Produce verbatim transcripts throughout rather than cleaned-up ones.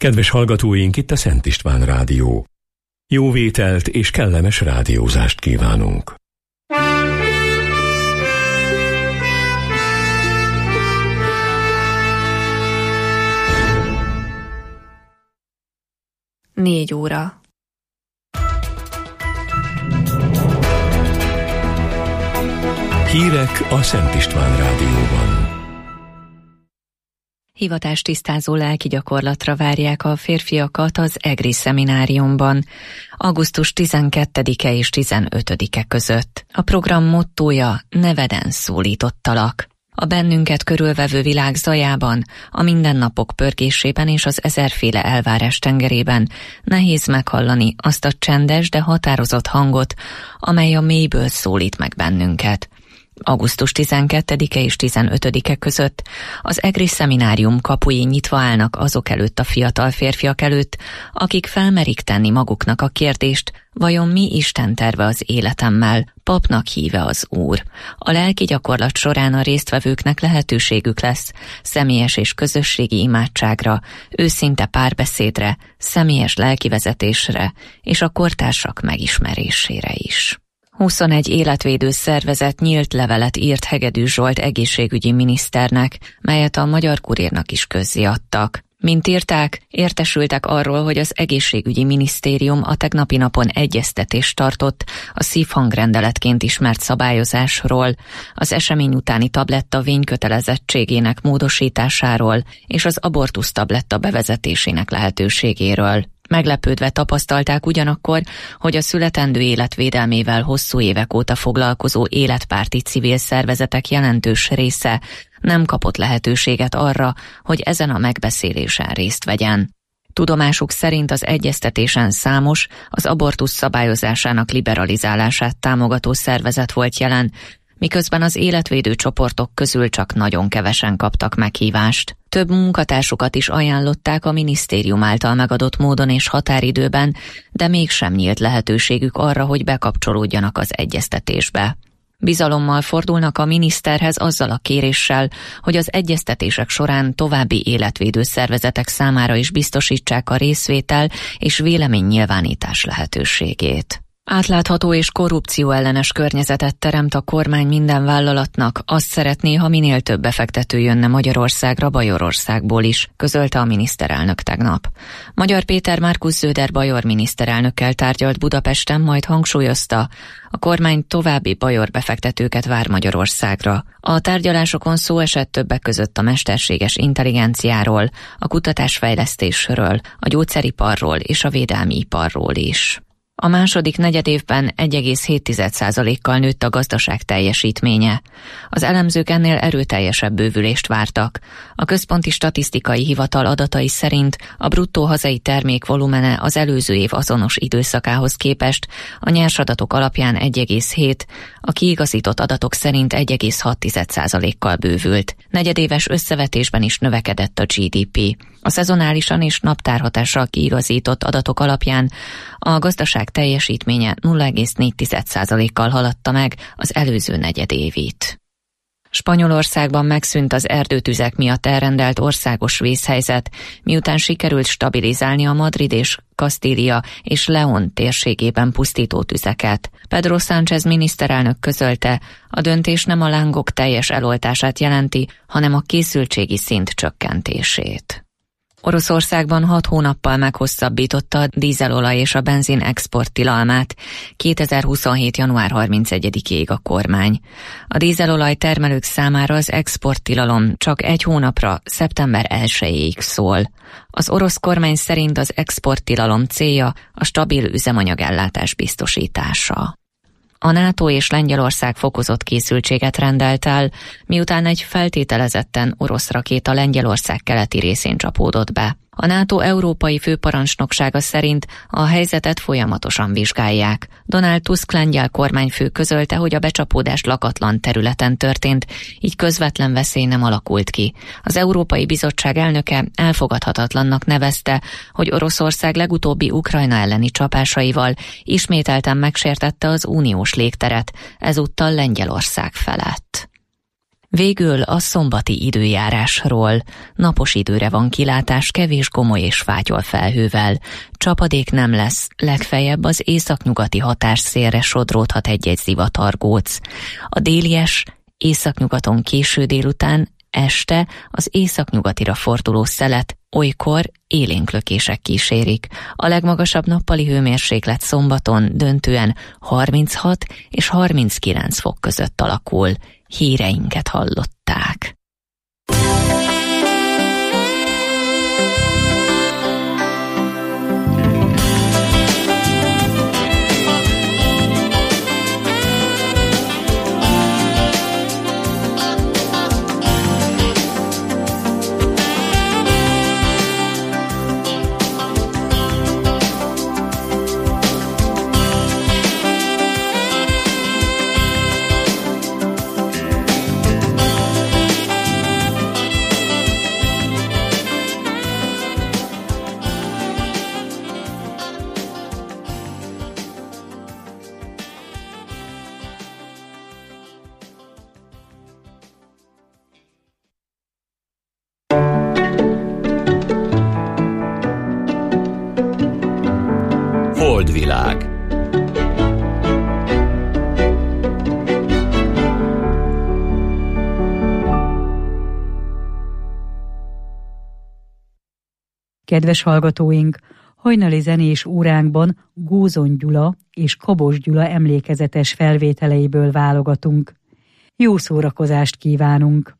Kedves hallgatóink, itt a Szent István Rádió. Jó vételt és kellemes rádiózást kívánunk. Négy óra. Hírek a Szent István Rádióban. Hivatástisztázó lelki gyakorlatra várják a férfiakat az EGRI szemináriumban augusztus tizenkettedike és tizenötödike között. A program mottója Neveden szólítottalak. A bennünket körülvevő világ zajában, a mindennapok pörgésében és az ezerféle elvárás tengerében nehéz meghallani azt a csendes, de határozott hangot, amely a mélyből szólít meg bennünket. augusztus tizenkettedike és tizenötödike között az EGRI szeminárium kapui nyitva állnak azok előtt a fiatal férfiak előtt, akik felmerik tenni maguknak a kérdést, vajon mi Isten terve az életemmel, papnak híve az Úr. A lelki gyakorlat során a résztvevőknek lehetőségük lesz személyes és közösségi imádságra, őszinte párbeszédre, személyes lelkivezetésre és a kortársak megismerésére is. huszonegy életvédő szervezet nyílt levelet írt Hegedű Zsolt egészségügyi miniszternek, melyet a Magyar Kurírnak is közzéadtak. Mint írták, értesültek arról, hogy az egészségügyi minisztérium a tegnapi napon egyeztetést tartott a szívhangrendeletként ismert szabályozásról, az esemény utáni tabletta vénykötelezettségének módosításáról és az abortusz tabletta bevezetésének lehetőségéről. Meglepődve tapasztalták ugyanakkor, hogy a születendő élet védelmével hosszú évek óta foglalkozó életpárti civil szervezetek jelentős része nem kapott lehetőséget arra, hogy ezen a megbeszélésen részt vegyen. Tudomásuk szerint az egyeztetésen számos, az abortusz szabályozásának liberalizálását támogató szervezet volt jelen, miközben az életvédő csoportok közül csak nagyon kevesen kaptak meghívást. Több munkatársukat is ajánlották a minisztérium által megadott módon és határidőben, de mégsem nyílt lehetőségük arra, hogy bekapcsolódjanak az egyeztetésbe. Bizalommal fordulnak a miniszterhez azzal a kéréssel, hogy az egyeztetések során további életvédő szervezetek számára is biztosítsák a részvétel és véleménynyilvánítás lehetőségét. Átlátható és korrupcióellenes környezetet teremt a kormány minden vállalatnak, azt szeretné, ha minél több befektető jönne Magyarországra Bajorországból is, közölte a miniszterelnök tegnap. Magyar Péter Márkusz Zöder bajor miniszterelnökkel tárgyalt Budapesten, majd hangsúlyozta, a kormány további bajor befektetőket vár Magyarországra. A tárgyalásokon szó esett többek között a mesterséges intelligenciáról, a kutatásfejlesztésről, a gyógyszeriparról és a védelmi iparról is. A második negyedévben egy egész hét százalékkal nőtt a gazdaság teljesítménye. Az elemzők ennél erőteljesebb bővülést vártak. A Központi Statisztikai Hivatal adatai szerint a bruttó hazai termék volumene az előző év azonos időszakához képest a nyersadatok alapján egy egész hét, a kiigazított adatok szerint egy egész hat százalékkal bővült. Negyedéves összevetésben is növekedett a gé dé pé. A szezonálisan és naptárhatással kiigazított adatok alapján a gazdaság teljesítménye nulla egész négy százalékkal haladta meg az előző negyedévit. Spanyolországban megszűnt az erdőtüzek miatt elrendelt országos vészhelyzet, miután sikerült stabilizálni a Madrid és Kastília és León térségében pusztító tüzeket. Pedro Sánchez miniszterelnök közölte, a döntés nem a lángok teljes eloltását jelenti, hanem a készültségi szint csökkentését. Oroszországban hat hónappal meghosszabbította a dízelolaj és a benzin export tilalmát kétezer-huszonhét. január harmincegyedikéig a kormány. A dízelolaj termelők számára az exporttilalom csak egy hónapra, szeptember elsejéig szól. Az orosz kormány szerint az exporttilalom célja a stabil üzemanyagellátás biztosítása. A NATO és Lengyelország fokozott készültséget rendelt el, miután egy feltételezetten orosz rakéta Lengyelország keleti részén csapódott be. A NATO európai főparancsnoksága szerint a helyzetet folyamatosan vizsgálják. Donald Tusk lengyel kormányfő közölte, hogy a becsapódás lakatlan területen történt, így közvetlen veszély nem alakult ki. Az Európai Bizottság elnöke elfogadhatatlannak nevezte, hogy Oroszország legutóbbi Ukrajna elleni csapásaival ismételten megsértette az uniós légteret, ezúttal Lengyelország felett. Végül a szombati időjárásról. Napos időre van kilátás, kevés gomoly és fátyol felhővel. Csapadék nem lesz, legfeljebb az északnyugati hatásszélre sodródhat egy-egy zivatargóc. A délies északnyugaton késő délután, este az északnyugatira forduló szelet olykor élénklökések kísérik. A legmagasabb nappali hőmérséklet szombaton döntően harminchat és harminckilenc fok között alakul. Híreinket hallották. Holdvilág. Kedves hallgatóink, hajnali zenés óránkban Gózon Gyula és Kabos Gyula emlékezetes felvételeiből válogatunk. Jó szórakozást kívánunk!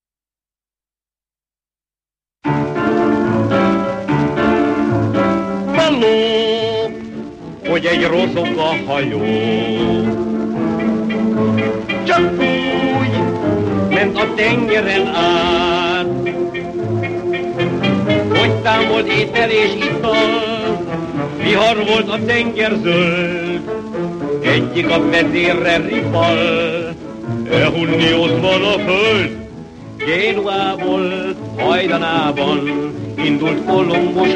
Halló, hogy egy rozog a hajó, csak úgy ment a tengeren át, hogy támolt étel és ital, vihar volt a tenger zöld, egyik a vezérre ripal, elhunni ott van a föld. Génuából hajdanában indult Kolumbus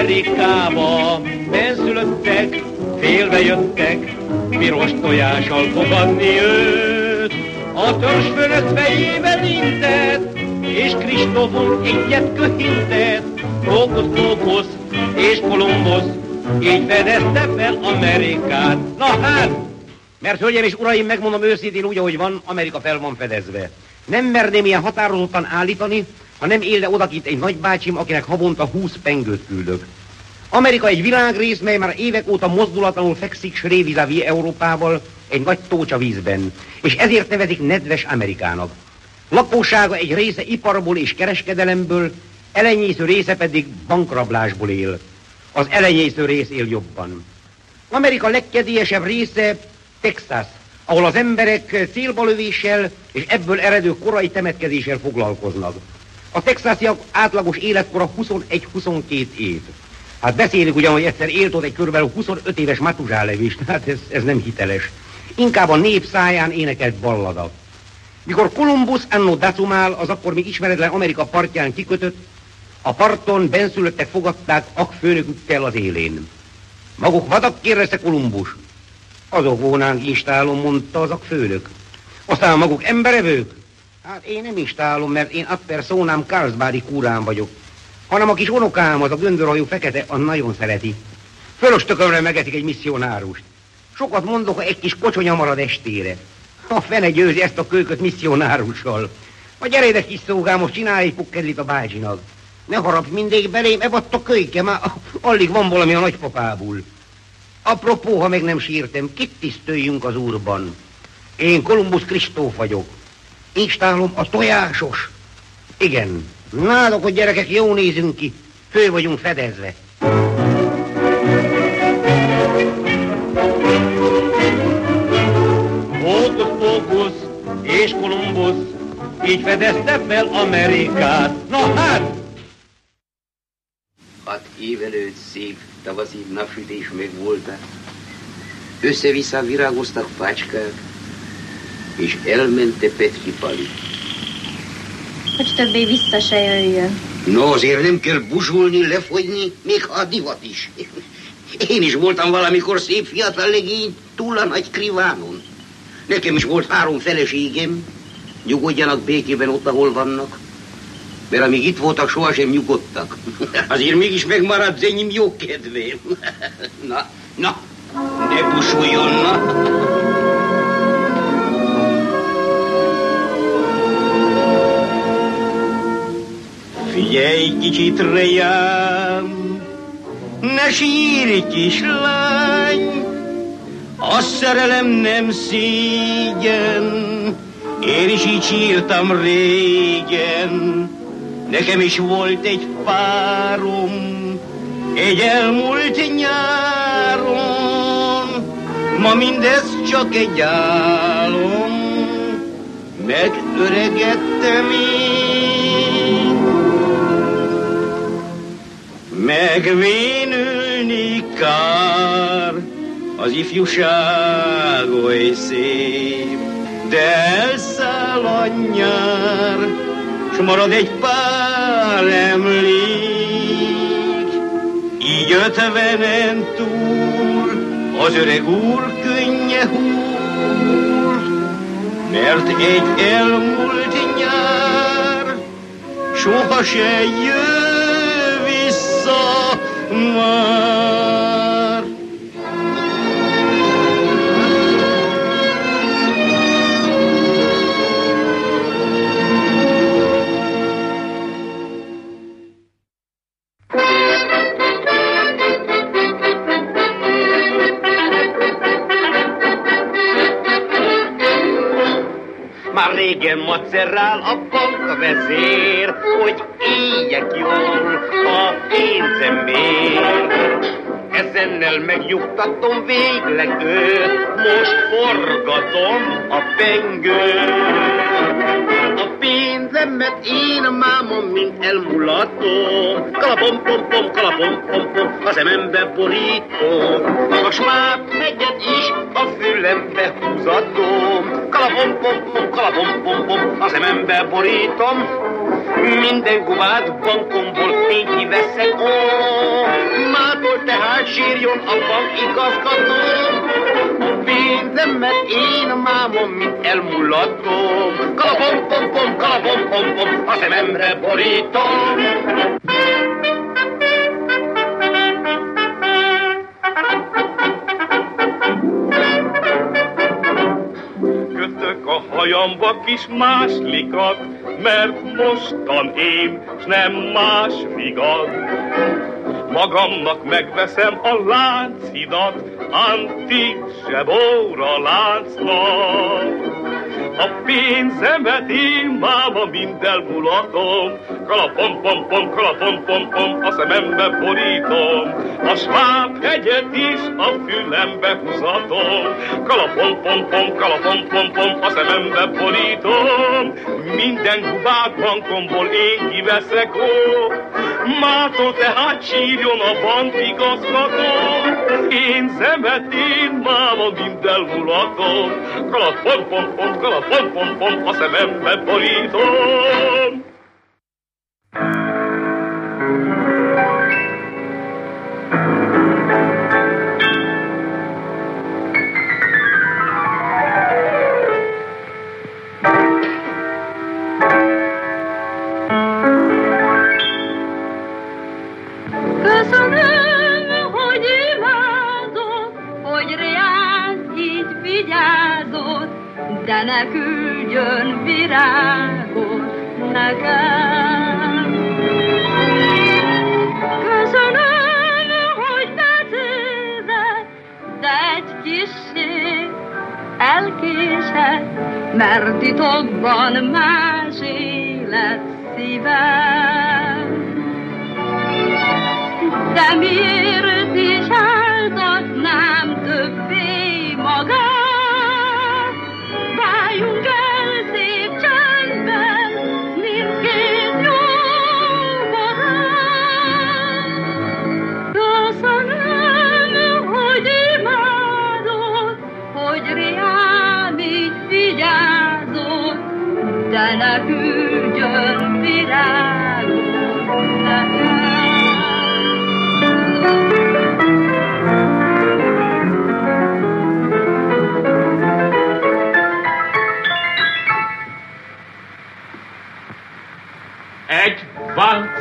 Amerikába, benszülöttek, félbe jöttek, piros tojással fogadni őt. A törzs fölött fejével intett, és Kristófon egyet köhintett. Kókusz, Kókusz és Kolumbusz így fedezte fel Amerikát. Na hát, mert hölgyeim és uraim, megmondom őszintén úgy, ahogy van, Amerika fel van fedezve. Nem merném ilyen határozottan állítani, ha nem élne odakint egy nagybácsim, akinek havonta húsz pengőt küldök. Amerika egy világrész, mely már évek óta mozdulatlanul fekszik srévizavi Európával egy nagy tócsavízben, és ezért nevezik nedves Amerikának. Lakósága egy része iparból és kereskedelemből, elenyésző része pedig bankrablásból él. Az elenyésző rész él jobban. Amerika legkedélyesebb része Texas, ahol az emberek célbalövéssel és ebből eredő korai temetkezéssel foglalkoznak. A texasiak átlagos életkora huszonegy-huszonkét év. Hát beszélünk ugyan, hogy egyszer élt ott egy körülbelül huszonöt éves Matuzsálev is, hát ez, ez nem hiteles. Inkább a nép száján énekelt ballada. Mikor Kolumbusz anno dacumál, az akkor még ismeretlen Amerika partján kikötött, a parton benszülöttek fogadták akfőnökükkel az élén. Maguk vadak, kérdezte Kolumbusz. Azok volnánk instálom, mondta az akfőnök. Aztán maguk emberevők? Hát én nem instálom, mert én apper szónám Carlsbadi kúrán vagyok. Hanem a kis unokám, az a göndörhajú fekete, az nagyon szereti. Fölöstökömre megetik egy misszionárust. Sokat mondok, ha egy kis kocsonya marad estére. A fene győzi ezt a kölyköt misszionárussal. A gyere ide, kis szolgám, most csinálj egy pukkedlit a bácsinak. Ne harapj mindig belém, ebadt a kölyke, már alig van valami a nagypapából. Apropó, ha meg nem sírtem, kit tisztöljünk az úrban? Én Kolumbusz Kristóf vagyok. Instálom a tojásos. Igen. Nádok, hogy gyerekek, jó nézünk ki. Fő vagyunk fedezve. Hókusz, Pókusz és Kolumbusz így fedezte fel Amerikát. Na hát! Hat év előtt szép tavaszi napsütés megvoltak. Össze-vissza virágoztak fácskák, és elmente Petri Pali. Hogy többé vissza se jöjjön. No, azért nem kell buzsulni, lefogyni, még ha a divat is. Én is voltam valamikor szép fiatal legény túl a nagy krivánon. Nekem is volt három feleségem, Nyugodjanak békében ott, ahol vannak. Mert amíg itt voltak, sohasem nyugodtak. Azért mégis megmaradt enyém jó kedvém. Na, na, ne busuljon, na. Figyelj kicsit rejám, ne sírj, kislány, a szerelem nem szégyen, én is így sírtam régen. Nekem is volt egy párom, egy elmúlt nyáron, ma mindez csak egy álom, megöregedtem én. Megvénülni kár, az ifjúság oly szép, de elszáll a nyár, s marad egy pár emlék. Így ötvenen túl az öreg úr könnye hull, mert egy elmúlt nyár soha se jön vissza már. Már régen macerál a bankvezér, hogy éljek jól a pénzemért. Ezennel megnyugtatom végleg őt, most forgatom a pengőt. A pénzemet én mámom, mint elmulatom, kalapom-pom-pom, kalapom-pom-pom, a szemembe borítom. A Sváb hegyet is a fülembe húzatom, kalapom-pom-pom, kalapom-pom-pom, a szemembe borítom. Minden gubát bankomból én kiveszek, ó, mától tehát sírjon a bankigazgató. A pénzemet én mámom, mint elmulatom, kalapom-pom-pom, kalapom-pom-pom, a szememre borítom. Kötök a hajamba kis máslikat, mert mostan én, s nem más vigad. Magamnak megveszem a Lánchidat, antik zsebóra láncnak. A pénzemet én máma mind elmulatom, kalapom-pom-pom, kalapom-pom-pom, a szemembe borítom. A Sváb hegyet is a fülembe húzatom, kalapom-pom-pom, kalapom-pom-pom, a szemembe borítom. Minden gubát bankomból én kiveszek, ó, mától tehát sírjon a bankigazgató. Én szemet én máma mind elmulatom, kalapom-pom-pom, kalapom-pom-pom, a szemembe borítom. Köszönöm, hogy imádod, hogy reád így vigyázod, de ne küldjön virágot nekem. Köszönöm, hogy becézed, de egy kissé elkésed, mert titokban más élet szívem. De miért is áltatnám többé magát? Váljunk el szép csendben, mindkét nyugodtan. Köszönöm, hogy imádod, hogy reám így vigyázod, de ne küldjön virágot nekem.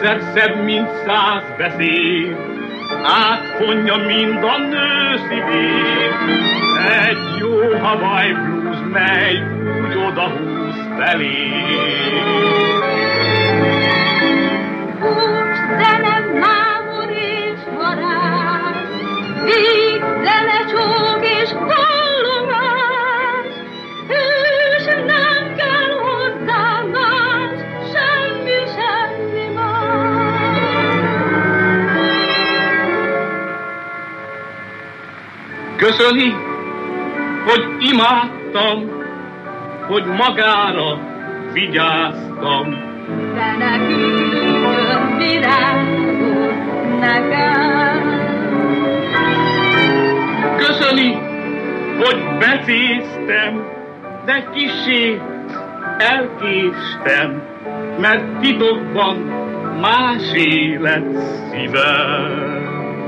ezer szebb, mint száz beszéd, átfonja mind a nő szívét. Egy jó Hawaii blues, mely úgy odahúz felé. Hús, zene, mámor és varázs, víg, zene, csók és hallomás, és nem kell hozzá más, semmi, semmi más. Köszöni, hogy imádtam, hogy magára vigyáztam. De nekünk jön virágot nekem. Köszöni, hogy becéztem, de kissé elkéstem, mert titokban másé lett szívem.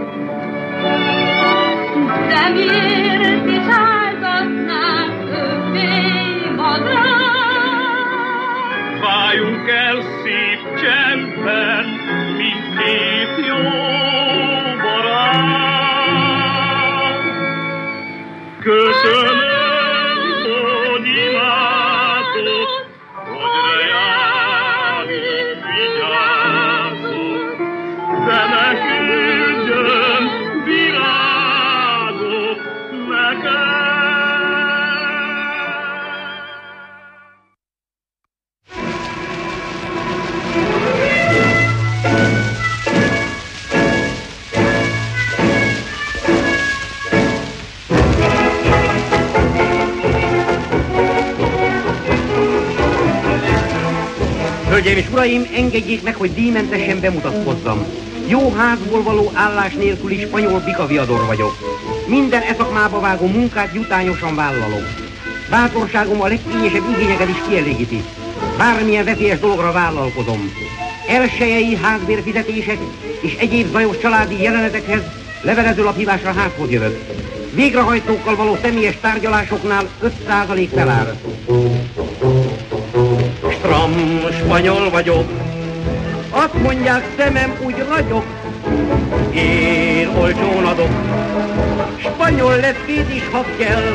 De miért is áltatnánk többé magát? Váljunk el szép csendben, mint két jó barát. Köszönöm, hogy imádott, hogy rejám vigyázott, de ne küldjön virágot nekem. Hölgyeim és uraim, engedjék meg, hogy díjmentesen bemutatkozzam. Jó házból való állás nélküli spanyol bikaviador vagyok. Minden e szakmába vágó munkát jutányosan vállalok. Bátorságom a legkényesebb igényeket is kielégíti. Bármilyen veszélyes dologra vállalkozom. Elsejei házbérfizetések és egyéb zajos családi jelenetekhez levelezőlaphívásra házhoz jövök. Végrehajtókkal való személyes tárgyalásoknál öt százalék felár. Stram spanyol vagyok, azt mondják szemem úgy ragyog, én olcsón adok, spanyol lepkét is ha kell,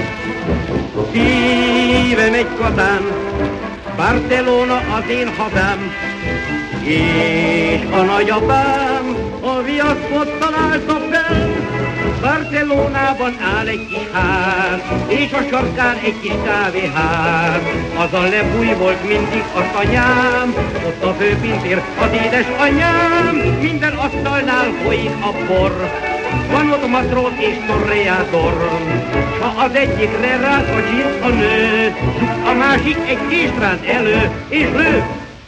szívem egy kazán, Barcelona az én hazám, és a nagyapám a viaszkot találta fel. Barcelonában áll egy kis ház, és a sarkán egy kis kávéház. Azon lebújvolt mindig az anyám, ott a főpincér az édesanyám. Minden asztalnál folyik a bor, van ott matróz és torreador. Ha az egyikre ráz a gin a nő, a másik egy késtránt elő, és lő.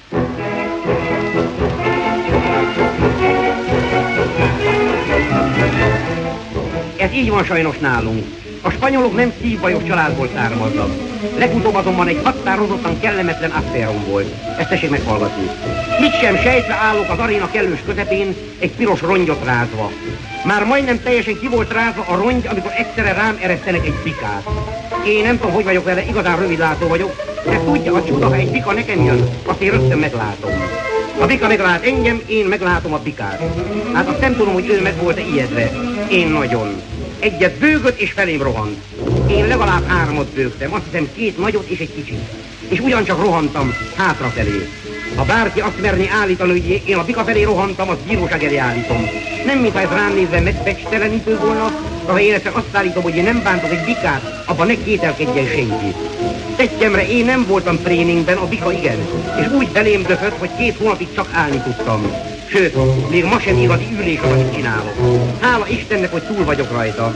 Ez így van sajnos nálunk. A spanyolok nem szívbajos családból származnak. Legutóbb azonban egy határozottan kellemetlen afférom volt. Ezt tessék meghallgatni. Mit sem sejtve állok az aréna kellős közepén, egy piros rongyot rázva. Már majdnem teljesen ki volt rázva a rongy, amikor egyszerre rám eresztenek egy bikát. Én nem tudom, hogy vagyok vele, igazán rövidlátó vagyok, de tudja a csuda, ha egy bika nekem jön, azt én rögtön meglátom. A bika meglát engem, én meglátom a bikát. Hát azt nem tudom, hogy ő meg volt-e ijedve. Én nagyon. Egyet bőgött és felém rohant. Én legalább hármat bőgtem, azt hiszem két nagyot és egy kicsit. És ugyancsak rohantam hátrafelé. Ha bárki azt merné állítani, hogy én a bika felé rohantam, azt bíróság elé állítom. Nem mintha ez rám nézve megfecstelenítő volna, ha én egyszer azt állítom, hogy én nem bántok egy bikát, abban ne kételkedjen senki. Tettyemre én nem voltam tréningben, a bika igen, és úgy belém döfött, hogy két hónapig csak állni tudtam. Sőt, még ma sem igazi ülés, amit csinálok. Hála Istennek, hogy túl vagyok rajta.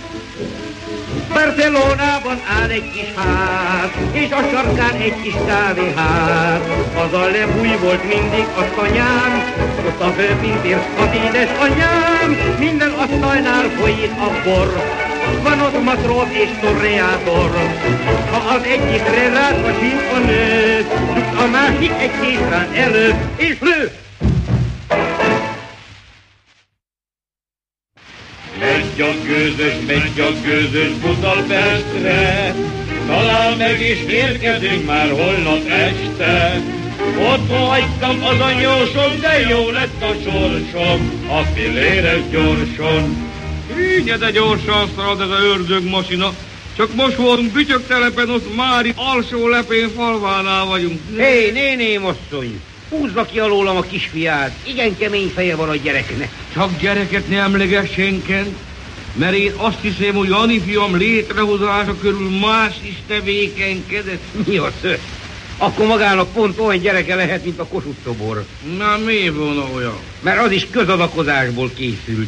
Barcelonában áll egy kis ház, és a sarkán egy kis kávéház. Azzal lebújvolt mindig azt anyám, ott a főpincér az édesanyám. Minden asztalnál folyik a bor, van ott matróz és torreador. Ha az egyikre rád a zsin a nő, a másik egy kétrán elő, és lő! Megy a gőzös, megy a gőzös Budapestre, talál meg és érkezünk már holnap este. Ott hagytam az anyósom, de jó lett a sorsom, a filléres gyorson. Hűnye, de gyorsan szalad ez a ördög masina. Csak most voltunk Bütyöktelepen, ott Mári alsó lepén falvánál vagyunk. Hé, hey, néném asszony, húzza ki alólam a kisfiát. Igen kemény feje van a gyereknek. Csak gyereket ne emlegessénken, mert én azt hiszem, hogy Jani fiam létrehozása körül más is tevékenykedett. Mi az? Akkor magának pont olyan gyereke lehet, mint a Kossuth szobor. Na, mi volna olyan? Mert az is közadakozásból készült.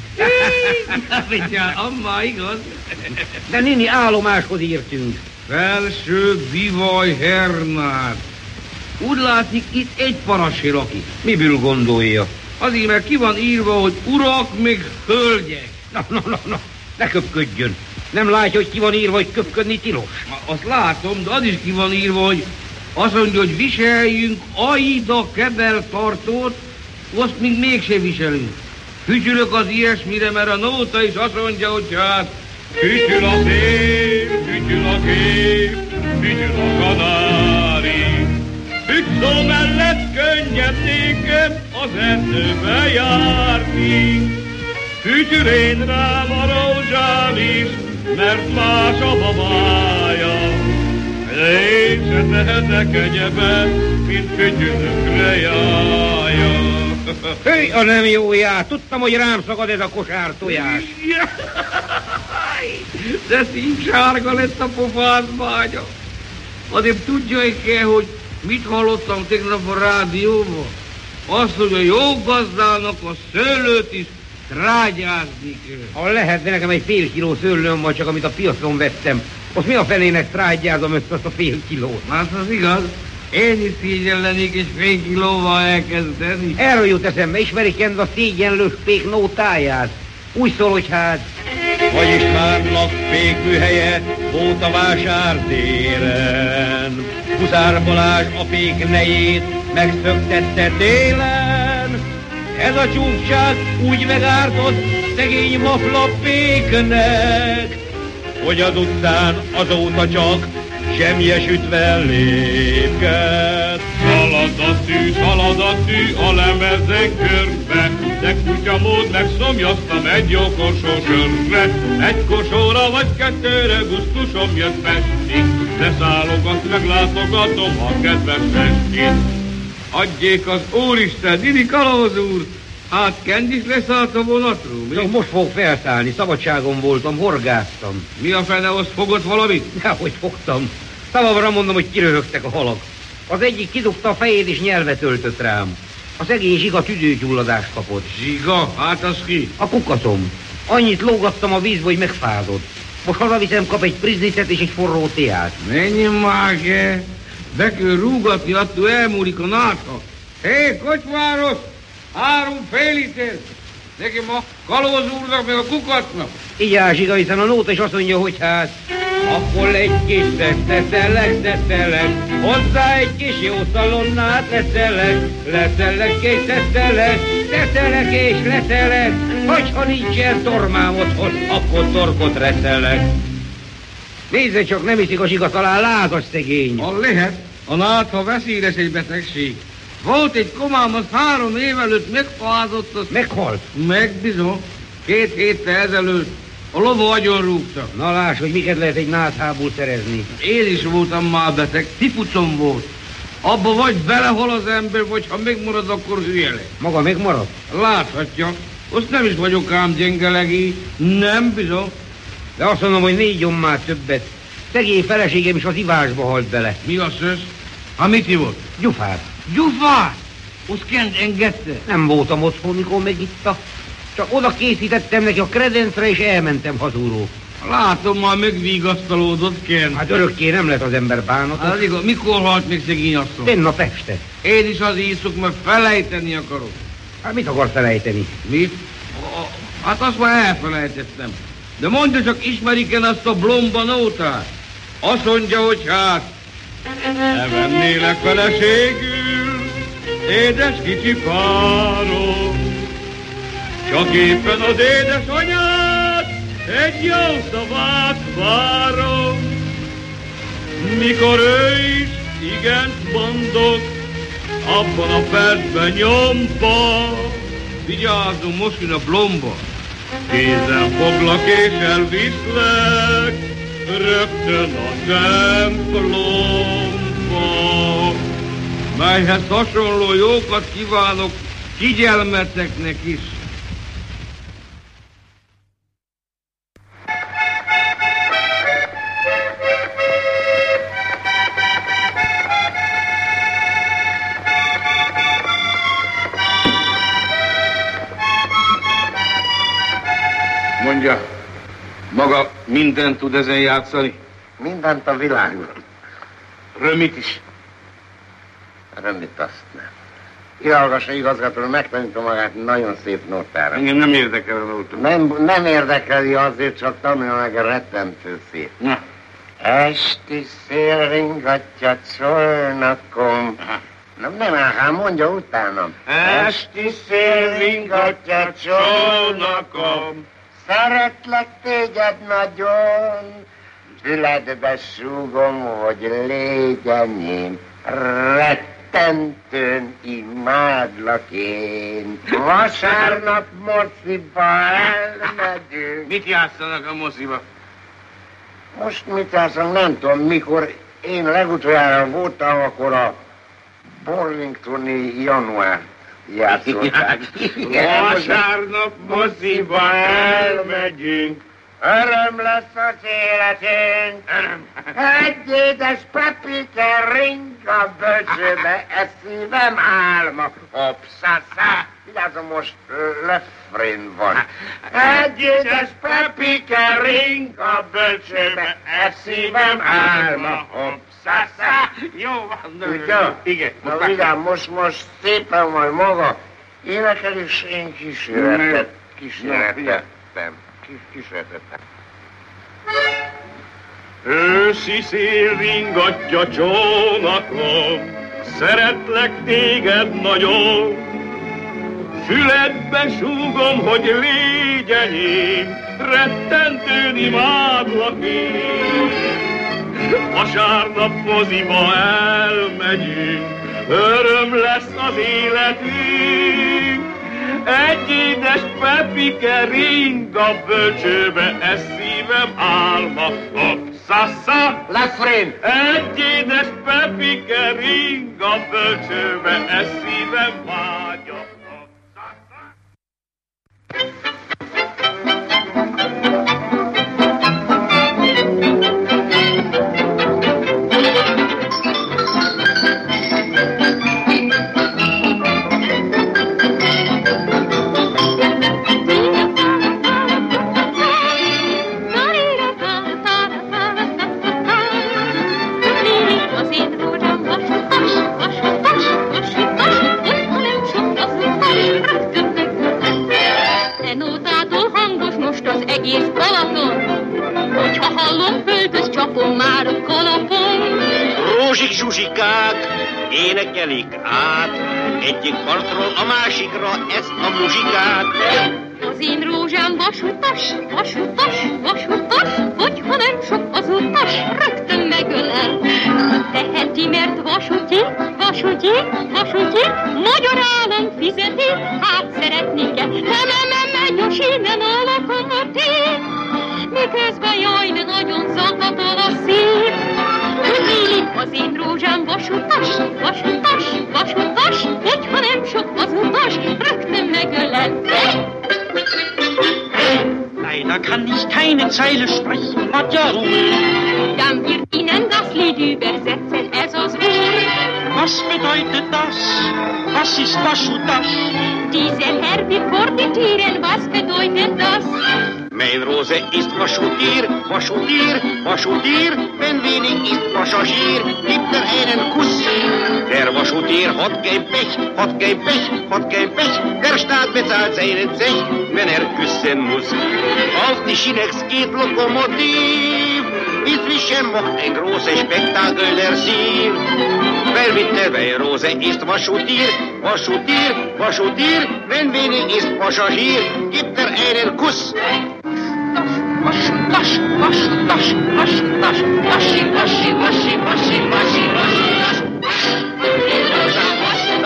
Amma, igaz? De néni, állomáshoz írtünk. Felső Bivaj Hernát. Úgy látszik, itt egy paras se lakik. Miből gondolja? Azért, mert ki van írva, hogy urak még hölgyek. Na, na, na, na, ne köpködjön. Nem látja, hogy ki van írva, hogy köpködni tilos? Azt látom, de az is ki van írva, hogy azt mondja, hogy viseljünk Aida kebeltartót, azt még mégsem viselünk. Fütyülök az ilyesmire, mert a nóta is azt mondja, hogy hát fütyül a szép, fütyül a kép, fütyül a kanári. Fügyszó mellett könnyebb nékem az erdőbe járni. Fütyül én rám a rózsán is, mert más a babája. Én se tehetek egyebet, mint fütyülökre jája. Hőj, a nem jóját! Tudtam, hogy rám szakad ez a kosár tojás. De színsárga lett a pofázbánya. Azért tudja egy kell, hogy mit hallottam tegnap a rádióban? Azt, hogy a jó gazdának a szőlőt is trágyázni kell. Ha lehetne nekem egy fél kiló szőlőm van, csak amit a piacon vettem. Most mi a felének trágyázom össze azt a fél kilót? Hát az igaz. Én is szégyenlenék és fél kilóval elkezdeni. Erről jut eszembe, ismerik ennek a szégyenlős pék nótáját. Úgy szól, hogy hát... Vagyis várnak pékműhelyet volt a vásártéren. Huszár Balázs a pék nejét megszöktette télen. Ez a csúfság úgy megártott szegény mafla péknek, hogy az utcán azóta csak semjesütve lépked. Szalad a tű, szalad a tű a lemezen körbe, de kutyamód megszomjaztam egy jó korsó sörre. Egy korsóra vagy kettőre gusztusom jött Pestig, de szállogat meglátogatom a kedves Pestit. Adjék az Úristen, Didi Kalóz úr! Hát Kend is leszállt a vonatról, mi? Csak most fog felszállni, szabadságon voltam, horgáztam. Mi a fene, azt fogott valamit? Nehogy fogtam. Szavamra mondom, hogy kiröhögtek a halak. Az egyik kidugta a fejét és nyelvet öltött rám. A szegény zsiga tüdőgyulladást kapott. Zsiga? Hát az ki? A kukatom. Annyit lógattam a vízbe, hogy megfázott. Most hazaviszem, kap egy priznicet és egy forró teát. Menjen már, ge! Be kell rúgatni, attól elmúlik a nátha. Hé, kocsmáros! Három fél liter! Nekem a Kalóz úrnak meg a kukatnak. Így áll zsiga, hiszen a nóta is azt mondja, hogy hát... Akkor egy kis teszelek, teszelek, hozzá egy kis jó szalonnát leszelek, leszelek és teszelek, teszelek és leszelek, hogyha nincsen tormám otthon, akkor torkot reszelek. Nézze csak, nem iszik a zsiga, talán lázas szegény. A lehet, a nátha veszélyes egy betegség. Volt egy komám, az három év előtt megfázott. Az... Meghalt? Meg bizony, két héttel ezelőtt. A lova agyon rúgta. Na láss, hogy miket lehet egy náthából szerezni. Én is voltam már beteg, tifucom volt. Abba vagy belehal az ember, vagy ha megmarad, akkor hülye lesz. Maga megmarad? Láthatja. Azt nem is vagyok ám gyengelegi. Nem bizony. De azt mondom, hogy négy már többet. Szegény feleségem is az ivásba halt bele. Mi a szösz? Ha mit ivott? Gyufát. Gyufát? Azt Kent engedte? Nem voltam otthon, mikor megitta. Csak oda készítettem neki a kredencre, és elmentem hazulról. Látom, már megvigasztalódott, Kent. Hát örökké nem lett az ember bánatos. Hát igaz, mikor halt még szegény asszony? Tennap este. Én is az íszok, mert felejteni akarok. Hát mit akar felejteni? Mit? Hát azt már elfelejtettem. De mondja csak, ismerik-e azt a blomba nótát? Azt mondja, hogy hát... Ne vennélek feleségül, édes kicsi párom, csak éppen az édesanyád egy jó szavát várom. Mikor ő is igent mondott, abban a percben nyomba. Vigyázzunk, most jön a blomba. Kézzel foglak és elviszlek, rögtön a templomba, melyhez hasonló jókat kívánok kigyelmeteknek is. Mondja, maga mindent tud ezen játszani? Mindent a világban. Römit is? Römit azt nem. Ihallgassa igazgató, megtanítom magát nagyon szép nótára. Engem nem érdekel a nóta. Nem, nem érdekeli, azért csak tanulja meg a rettentő szép. Na. Esti szél ringatja csónakom. Nem, nem, hát mondja utánam. Esti szél ringatja csónakom. Szeretlek téged nagyon, füledbe súgom, hogy légy enyém, rettentőn imádlak én. Vasárnap mociba elmegyünk. Mit játszanak a moziba? Most mit játszanak, nem tudom, mikor én legutoljára voltam, akkor a Burlingtoni január játszották. Vasárnap moziba elmegyünk. Öröm lesz az életünk. Egy édes pepike ring a bölcsőbe, ez szívem álma. Hoppszaszá. Vigyázzam, most refrén van. Egy édes pepike ring a bölcsőbe, ez szívem álma. Hoppszaszá. Jó van, Tudja? Igen. Na vigyázz, most, most szépen majd maga énekel, és én kísérletet, kísérletettem. Kísérletettem. Őszi szél ringatja csónakom, szeretlek téged nagyon. Füledbe súgom, hogy légy enyém, rettentőn imádlak én. Vasárnap moziba elmegyünk, öröm lesz az életünk. Egy édes pepike ring a bölcsőbe, ez szívem álma. Hopp-szassa! Lefrén! Egy édes pepike ring a bölcsőbe, ez szívem vágya. Hopp-szassa! Egész Balaton, hogyha hallom, földhöz csapom már a kalapom. Rózsik zsuzsikák énekelik át egyik partról a másikra ezt a muzsikát. Az én rózsám vasutas, vasutas, vasutas, hogyha nem sok az utas, rögtön megölel. Teheti, mert vasutyi, vasutyi, vasutyi, magyar állam fizeti, hát szeretni kell. Nem, nem, nem, megy a sínen a lokomotív, miközben jaj, de nagyon zakatol a szív. Úgy élik az én rózsám vasutas, vasutas, vasutas, hogyha nem sok az utas, rögtön megölel. Leider kann ich keine Zeile sprechen, magyarul. Dann wird Ihnen das Lied übersetzen, ez az Úr. Was bedeutet das? Was ist vasutas? Dieser Herr wird korrigieren, was bedeutet das? Mein Rose ist Waschutier, Waschutier, Waschutier, wenn wenig ist Passagier, gibt er einen Kuss. Der Waschutier hat kein Pech, hat kein Pech, hat kein Pech, der Staat bezahlt seinen Zech, wenn er küssen muss. Auf die Schinex geht Lokomotiv, inzwischen macht ein großes Spektakel der Sieg. Wer bitte bei Rose ist Waschutier, Waschutier, Waschutier, wenn wenig ist Passagier, gibt er einen Kuss. Wasch, wasch, wasch, wasch, wasch, wasch, waschi, waschi, waschi, waschi, waschi, waschi, wasch.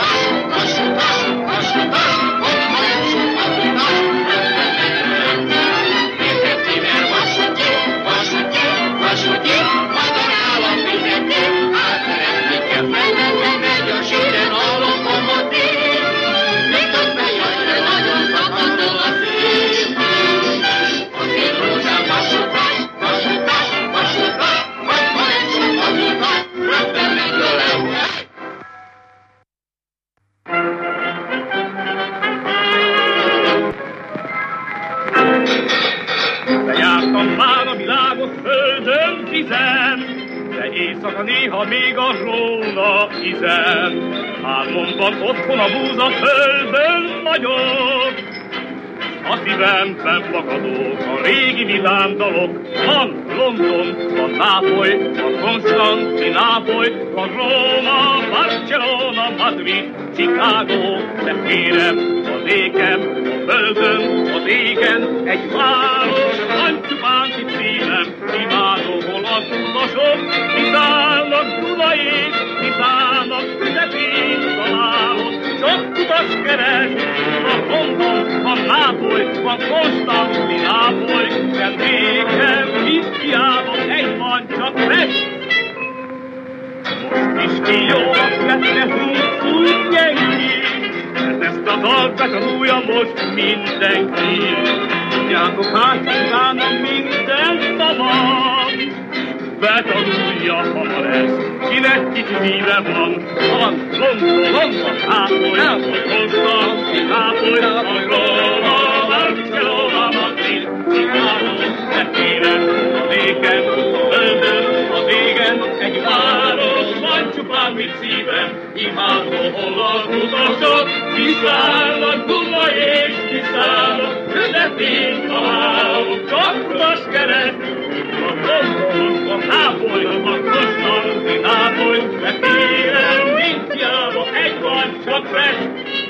jártam már a világos földön vizen, de éjszaka néha még a róna izen. Álmomban otthon a búza földön vagyok, a szívemben fakadók a régi vidám dalok. Van London, van Nápoly, van Konstantinápoly, van Róma, Barcelona, Madrid, Chicago, de kérem, az éken, a földön, az égen egy város, van csupán itt szívem, imádó, hol az utasok, kiszállnak Duna és kiszállnak közepén találod. Sok utas keres, van London, van Nápoly, van Konstantinápoly, de nékem itt hiába egy van csak Pest. Most is ki jól vette húsz gyengi, mert ezt a dalt betanulja most mindenki. Tudjátok, hát utána minden szavam betanulja hamar ezt, kinek kicsi szíve van. Van London, London, Nápoly, Nápoly, Konstantinápoly, van Róma, Barcelona, Madrid, Chicago, de kérem, az éken, a földön, az égen, egy város van csupán, mint szívem, imádó, hol az utasok, kiszállnak Duna és kiszállnak, közepén találok, csak utas keres, a London, a Nápoly, a Konstantinápoly, de kérem, nincs hiába, egy van csak Pest.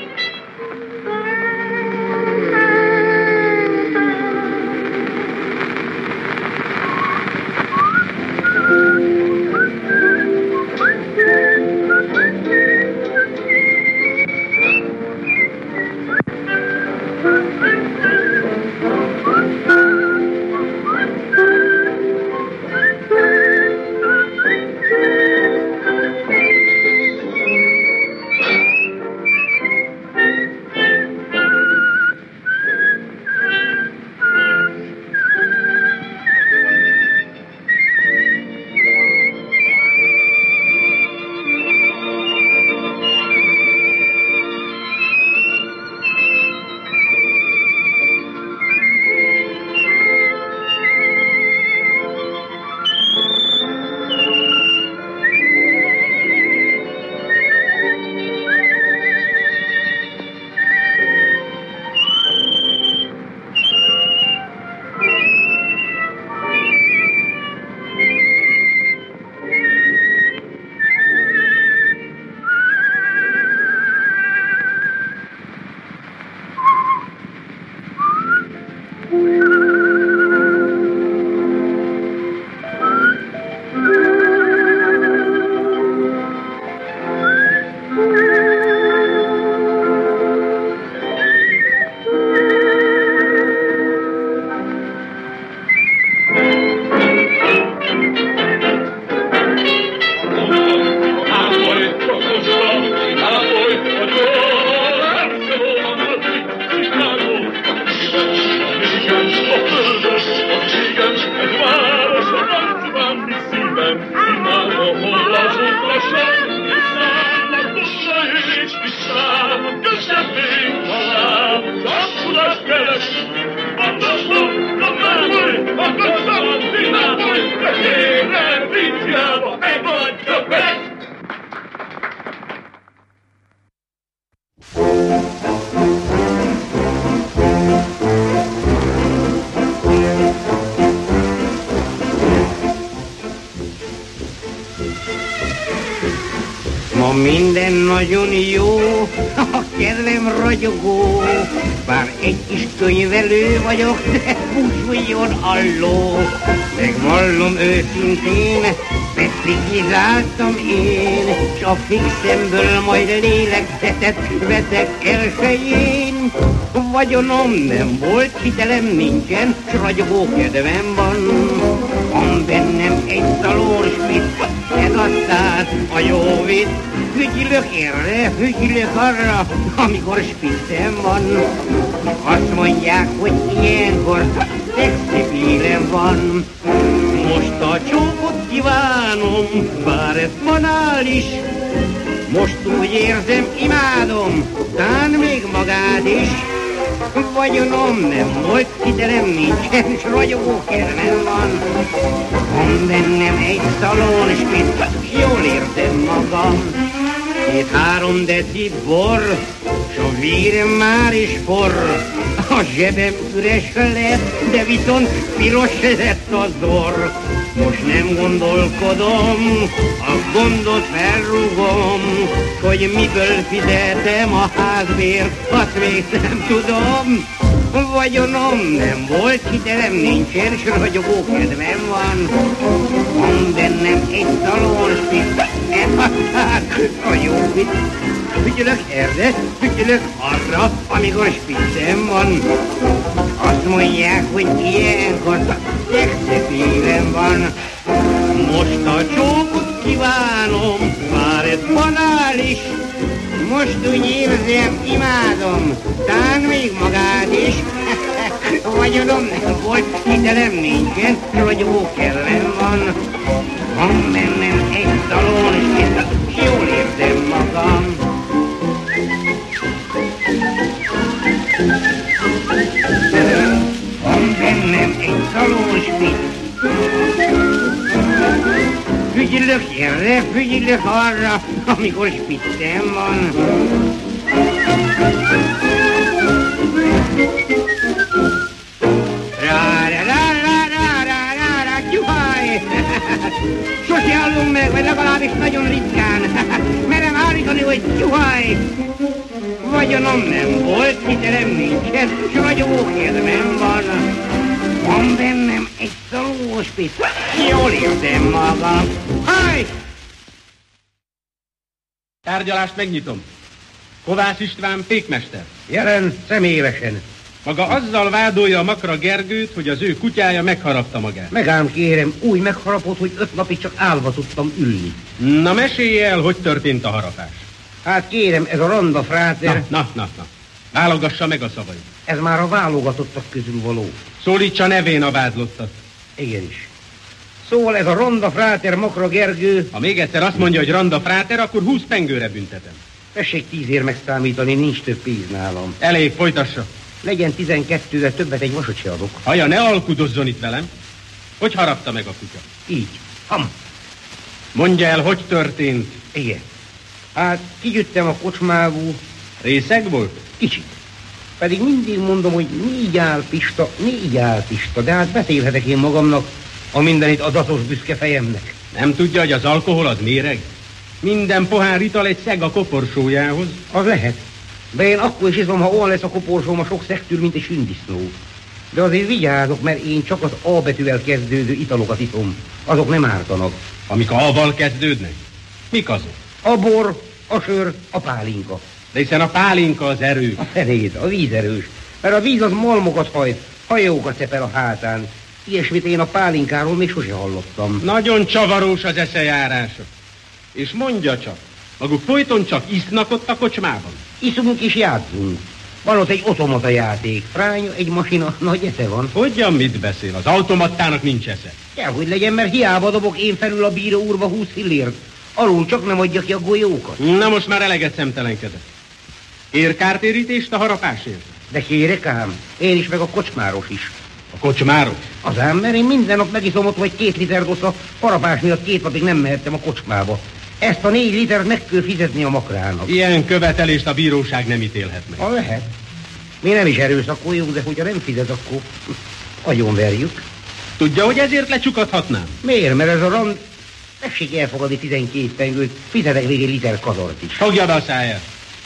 Ma minden nagyon jó, a kedvem ragyogó, bár egy kis könyvelő vagyok, de búsuljon a ló. Megvallom őszintén, petrikizáltam én, s a fixemből majd lélegzetett vetek elsőjén. Vagyonom nem volt, hitelem nincsen, s ragyogó kedvem van. Van bennem egy szalórsvit, ez aztán a jó vicc. Hügyülök erre, hügyülök arra, amikor spiccem van. Azt mondják, hogy ilyenkor szexifílem van. Most a csókot kívánom, bár ez banális. Most úgy érzem, imádom, tán még magát is. Vagyonom nem volt, hitelem nincsen, s ragyogó kedvem van. Van bennem egy szalonspit, s jól érzem magam. Két-három deci bor, s a vérem már is forr. A zsebem üres lett, de viszont piros lett az orr. Most nem gondolkodom, a gondot felrúgom, hogy miből fizetem a házbért, azt még nem tudom. Vagyonom nem volt, hitelem nincsen, s ragyogó kedvem van. Van bennem egy szalonspit, elhatták a jó vicc. Ügyülök erre, ügyülök arra, amikor spiccem van. Azt mondják, hogy ilyenkor legszebb van. Most a csókot kívánom, bár ez banális. Most úgy érzem, imádom, tán még magát is. Vagyonom nem volt, hitelem nincsen, ragyogó kellem van. Van bennem egy szalonspit, s jól érzem magam. Van bennem egy szalonspit. Fügyülök erre, fügyülök arra, amikor spiccem van. Rá-rá-rá-rá-rá-rá-rá, tyuhaj! Sose hallunk meg, vagy legalábbis nagyon ritkán. Merem állítani, hogy tyuhaj! Vagyonom nem volt, hitelem nincsen, s ragyogó kedvem van. Van bennem egy szalóspit, jól érzem magam. Haj! Tárgyalást megnyitom. Kovács István pékmester. Jelen, személyesen. Maga azzal vádolja a Makra Gergőt, hogy az ő kutyája megharapta magát. Megám kérem, úgy megharapott, hogy öt napig csak állva tudtam ülni. Na mesélj el, hogy történt a harapás. Hát kérem, ez a Randa fráter... Na, na, na, na. Válogassa meg a szavait. Ez már a válogatottak közül való. Szólítsa nevén a vádlottat. Igenis. Szóval ez a Randa fráter Makra Gergő... Ha még egyszer azt mondja, hogy Randa fráter, akkor húsz pengőre büntetem. Tessék tízért megszámítani, nincs több pénz nálam. Elég, folytassa. Legyen tizenkettőre, többet egy vasot se adok. Haja, ne alkudozzon itt velem. Hogy harapta meg a kutya? Így. Ham. Mondja el, hogy történt. Igen. Hát kigyüttem a kocsmából. Részeg volt? Kicsit. Pedig mindig mondom, hogy négy áll Pista, négy áll Pista, de hát beszélhetek én magamnak a mindenit adatos büszke fejemnek. Nem tudja, hogy az alkohol az méreg? Minden pohár ital egy szeg a koporsójához. Az lehet. De én akkor is izom, ha olyan lesz a koporsóm a sok szegtől, mint egy sündisznó. De azért vigyázok, mert én csak az A betűvel kezdődő italokat iszom. Azok nem ártanak. Amik A-val kezdődnek? Mik azok? A bor, a sör, a pálinka. De hiszen a pálinka az erő. A fenéd, a víz erős. Mert a víz az malmokat hajt, hajókat cepel a hátán. Ilyesmit én a pálinkáról még sose hallottam. Nagyon csavaros az eszejárása. És mondja csak, maguk folyton csak isznak ott a kocsmában? Iszunk és játszunk. Van ott egy automata játék. Fránya, egy masina, nagy esze van. Hogyan mit beszél? Az automatának nincs esze. Kell, hogy legyen, mert hiába dobok én felül a bíró úrba húsz fillért. Alul csak nem adja ki a golyókat. Na most már eleget szemtelenkedett. Ér kártérítést a harapásért? De kérek ám, én is meg a kocsmáros is. A kocsmáros? Az ám, mert én minden nap megiszom ott vagy két liter dosza, harapás miatt két napig nem mehettem a kocsmába. Ezt a négy litert meg kell fizetni a Makrának. Ilyen követelést a bíróság nem ítélhet meg. Ha lehet. Mi nem is erőszakoljunk, de hogyha nem fizet, akkor agyonverjük. Tudja, hogy ezért lecsukadhatnám? Miért? Mert ez a rand... Tessék elfogadni tizenkét pengőt, fizetek még egy liter kazart is. Fogja be a száját.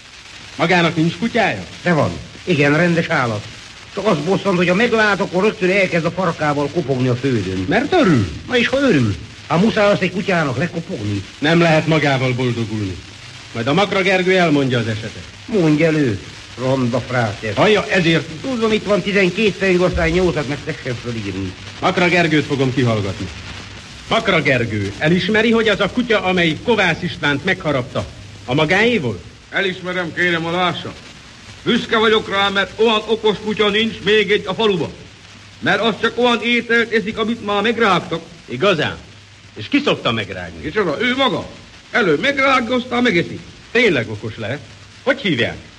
Magának nincs kutyája? De van. Igen, rendes állat. Csak azt bosszant, hogy ha meglát, akkor rögtön elkezd a farkával kopogni a földön. Mert örül? Na és ha örül? Ha muszáj azt egy kutyának lekopogni. Nem lehet magával boldogulni. Majd a Makra Gergő elmondja az esetet. Mondja elő, Randa fráter. Hallja, ezért... Tudom, itt van tizenkét peng, aztán nyolcat meg tessen fölírni. Makra Gergőt fogom kihallgatni. Makra Gergő, elismeri, hogy az a kutya, amely Kovács Istvánt megharapta, a magáé volt? Elismerem, kérem, a lássa. Büszke vagyok rá, mert olyan okos kutya nincs még egy a faluba. Mert az csak olyan ételt eszik, amit már megrágtak. Igazán? És ki szokta megrágni? És arra ő maga. Előbb megrágja, aztán megeszik. Tényleg okos lehet. Hogy hívják?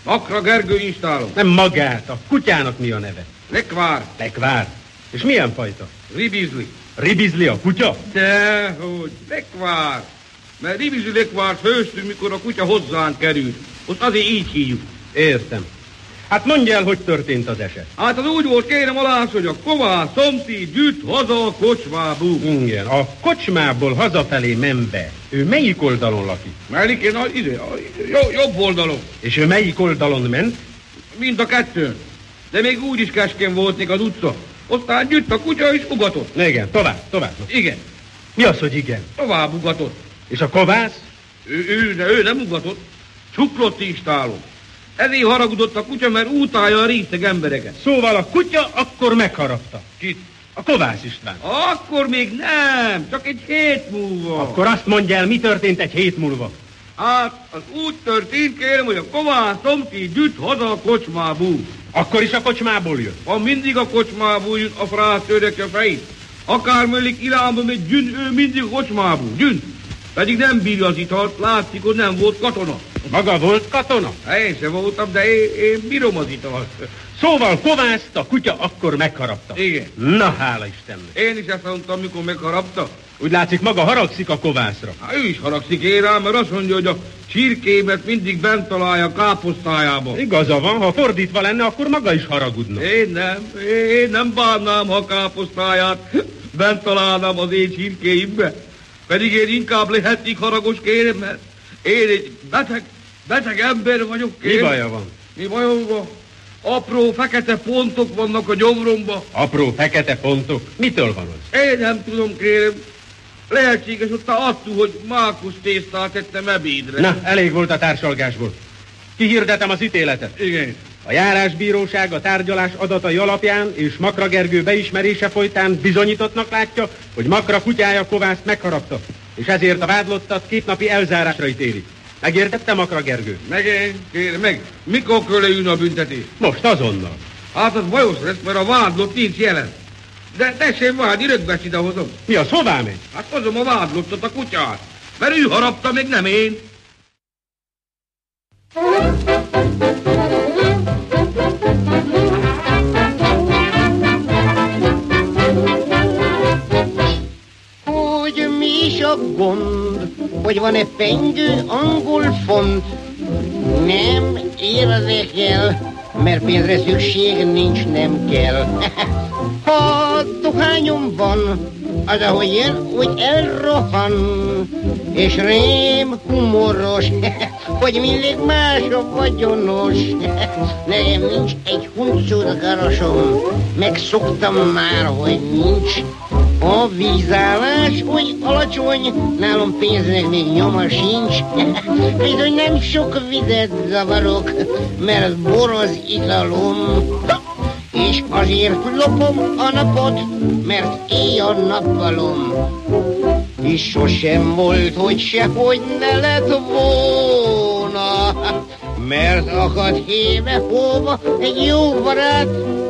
Makra Gergő installom. Nem magát, a kutyának mi a neve? Lekvár. Lekvár. És milyen fajta? Ribizli. Ribizli a kutya? Dehogy, lekvár. Mert ribizli lekvárt főztünk, mikor a kutya hozzánk került. Most azért így hívjuk. Értem. Hát mondj el, hogy történt az eset. Hát az úgy volt, kérem alá, hogy a Kovász szomszéd gyűjt haza a kocsmából. Igen, a kocsmából hazafelé menve. Ő melyik oldalon lakik? Melyik, na, ide, a, jó, jobb oldalon. És ő melyik oldalon ment? Mind a kettőn. De még úgy is keskén volt még az utca. Aztán gyűjt a kutya és ugatott. Igen, tovább, tovább. Igen. Mi az, hogy igen? Tovább ugatott. És a kovász? Ő, ő, de ő nem ugatott. Cukrot installom. Ezért haragudott a kutya, mert utálja a részeg embereket. Szóval a kutya akkor megharapta. Kit? A Kovász István. Akkor még nem, csak egy hét múlva. Akkor azt mondj el, mi történt egy hét múlva? Hát, az úgy történt, kérem, hogy a Kovász szomszéd gyűjt haza a kocsmából. Akkor is a kocsmából jön? Ha mindig a kocsmából jön, a frác törökje a fejét. Akár mölik irányba megy, gyűn, ő mindig a kocsmából, gyűn. Pedig nem bírja az italt, látszik, hogy nem volt katona. Maga volt katona? Én sem voltam, de én, én bírom az italt. Szóval Kovászt a kutya akkor megharapta. Igen. Na, hála Istennek. Én is ezt mondtam, mikor megharapta. Úgy látszik, maga haragszik a Kovászra. Hát ő is haragszik én rám, mert azt mondja, hogy a csirkémet mindig bent találja a káposztájában. Igaza van, ha fordítva lenne, akkor maga is haragudna. Én nem, én nem bánnám, ha a káposztáját bent találnám az én csirkéimbe. Pedig én inkább lehetnék haragos, kérem, mert én egy beteg, beteg ember vagyok, kérem. Mi baja van? Mi bajom van? Apró fekete pontok vannak a gyomromba. Apró fekete pontok? Mitől van az? Én nem tudom, kérem. Lehetséges, ott attól, hogy mákus tésztát tettem ebédre. Na, elég volt a társalgásból. Kihirdetem az ítéletet. Igen. A járásbíróság a tárgyalás adatai alapján és Makra Gergő beismerése folytán bizonyítottnak látja, hogy Makra kutyája Kovászt megharapta, és ezért a vádlottat két napi elzárásra ítéli. Megértette, Makra Gergő? Meg én, kérem, meg. Mikor körüljön a büntetés? Most azonnal. Hát az bajos lesz, mert a vádlott nincs jelen. De tessék vádni, rögvest idehozom. Mi az, hová megy? Hát hozom a vádlottot, a kutyát. Mert ő harapta, még nem én. Hogy mi is a gond, hogy van-e pengő angol font? Nem érdekel, mert pénzre szükség nincs, nem kell. Ha dohányom van, az ahogy jön, úgy elrohan, és rém humoros, hogy mindig más a vagyonos. Nekem nincs egy huncut garasom, megszoktam már, hogy nincs. A vízállás úgy alacsony, nálam pénznek még nyoma sincs. Bizony nem sok vizet zavarok, mert bor az italom. És azért lopom a napot, mert éj a nappalom. És sosem volt, hogy sehogy ne lett volna, mert akad hébe hóba egy jó barát.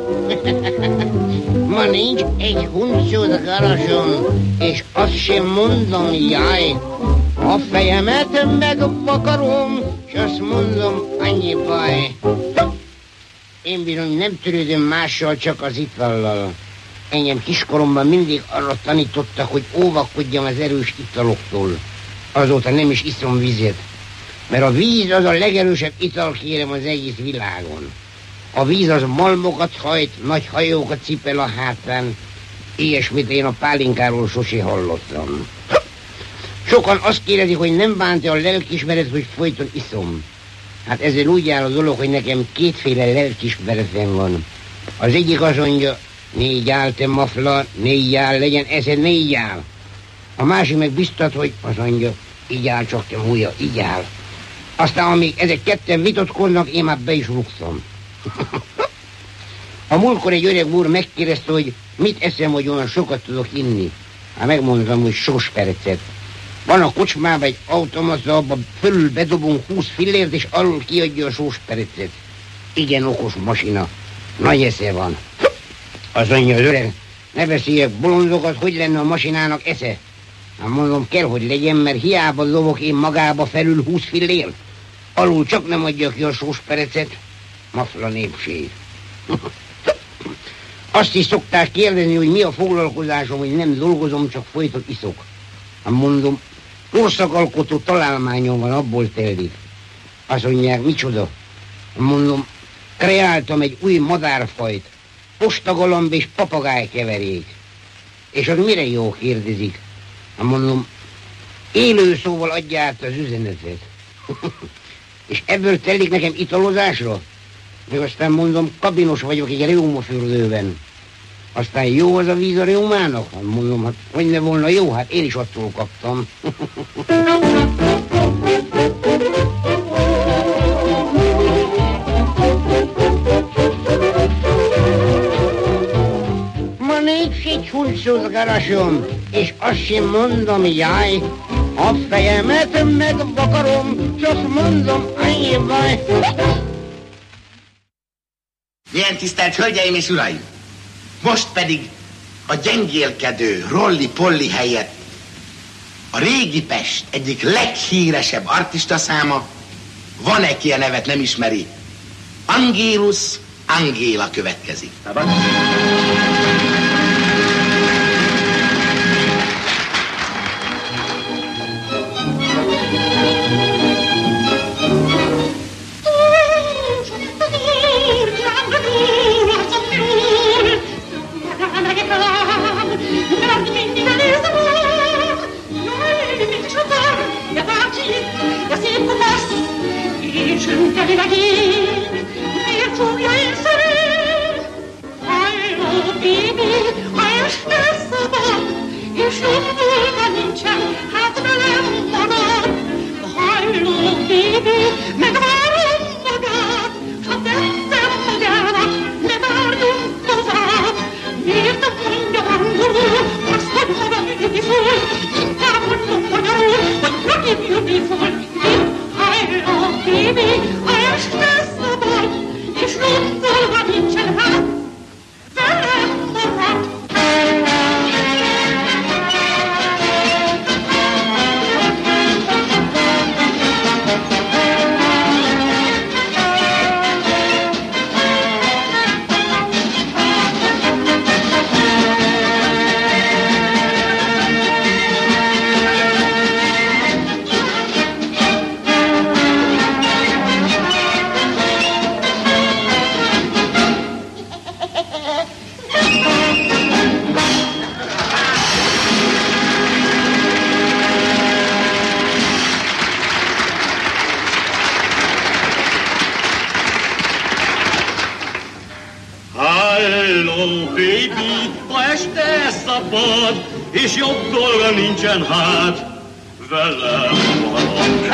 Ma nincs egy huncut garasom, és azt sem mondom, jaj. A fejemet megvakarom, s azt mondom, annyi baj. Én bizony nem törődöm mással, csak az itallal. Engem kiskoromban mindig arra tanítottak, hogy óvakodjam az erős italoktól. Azóta nem is iszom vizet, mert a víz az a legerősebb ital, kérem, az egész világon. A víz az malmokat hajt, nagy hajókat cipel a hátán. Ilyesmit én a pálinkáról sosé hallottam. Sokan azt kérdezik, hogy nem bánta a lelkiismeret, hogy folyton iszom. Hát ezzel úgy áll a dolog, hogy nekem kétféle lelkiismeretem van. Az egyik azt mondja, négy áll, te mafla, négy áll, legyen eszed, négy áll. A másik meg biztat, hogy azt mondja, így áll csak, te múlja, így áll. Aztán amíg ezek ketten vitatkoznak, én már be is rúgtam. A múltkor egy öreg úr megkérdezte, hogy mit eszem, hogy olyan sokat tudok inni. Hát megmondtam, hogy sósperecet. Van a kocsmában egy automata, abban fölül bedobunk húsz fillért, és alul kiadja a sósperecet. Igen okos masina. Nagy esze van. Az mondja az öreg, ne beszéljek bolondokat, hogy lenne a masinának esze. Hát mondom, kell, hogy legyen, mert hiába dobok én magába felül húsz fillért. Alul csak nem adja ki a sósperecet. Mafla népség. Azt is szokták kérdezni, hogy mi a foglalkozásom, hogy nem dolgozom, csak folyton iszok. Hát mondom, korszakalkotó találmányom van, abból telik. Azt mondják, micsoda? Mondom, kreáltam egy új madárfajt, postagalamb és papagájkeverék. És az mire jó, kérdezik? Hát mondom, élő szóval adja át az üzenetet. És ebből telik nekem italozásra? Meg aztán mondom, kabinos vagyok egy reumafürdőben. Aztán jó az a víz a reumának? Hát mondom, hát hogy ne volna jó, hát én is attól kaptam. Ma népség huncsozgarasom, és azt sem mondom, jaj, a fejemet megvakarom, csak mondom, annyi baj. Ilyen tisztelt hölgyeim és uraim! Most pedig a gyengélkedő Rolli-Polli helyett a régi Pest egyik leghíresebb artista száma, van-e ki a nevet nem ismeri, Angélus Angéla következik. És jobb dolga nincsen, hát velem maradok.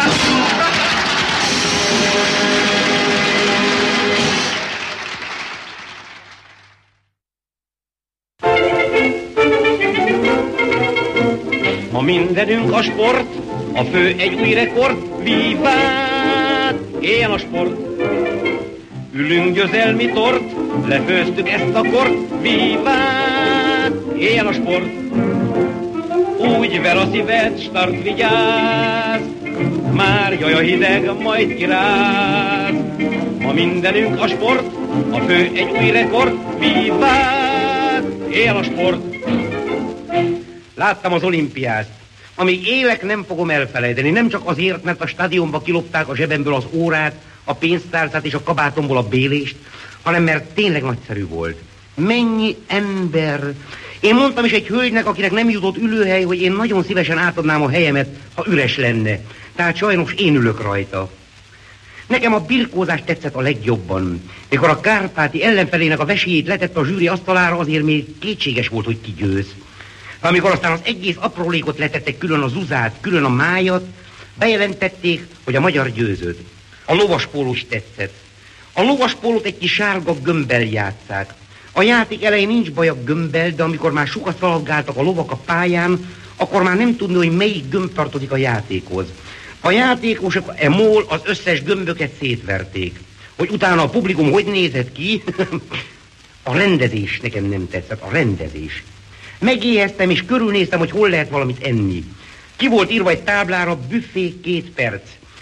Ma mindenünk a sport, a fő egy új rekord, vívát, éljen a sport. Ülünk győzelmi tort, lefőztük ezt a kort, vívát, éljen a sport. Úgy ver a szíved, start vigyázz, már jaj a hideg, majd kiráz. Ma mindenünk a sport, a fő egy új rekord, vívát, éljen a sport. Láttam az olimpiát. Amíg élek, nem fogom elfelejteni. Nem csak azért, mert a stadionba kilopták a zsebemből az órát, a pénztárcát és a kabátomból a bélést, hanem mert tényleg nagyszerű volt. Mennyi ember... Én mondtam is egy hölgynek, akinek nem jutott ülőhely, hogy én nagyon szívesen átadnám a helyemet, ha üres lenne. Tehát sajnos én ülök rajta. Nekem a birkózás tetszett a legjobban. Mikor a kárpáti ellenfelének a vesélyét letett a zsűri asztalára, azért még kétséges volt, hogy ki győz. Amikor aztán az egész aprólékot letettek, külön a zuzát, külön a májat, bejelentették, hogy a magyar győzött. A lovaspóló is tetszett. A lovaspólót egy kis sárga gömbbel játsszák. A játék elején nincs baj a gömbbel, de amikor már sokat szaladgáltak a lovak a pályán, akkor már nem tudni, hogy melyik gömb tartozik a játékhoz. A játékosok e mól az összes gömböket szétverték. Hogy utána a publikum hogy nézett ki, a rendezés nekem nem tetszett, a rendezés. Megéheztem és körülnéztem, hogy hol lehet valamit enni. Ki volt írva egy táblára, büfé két perc.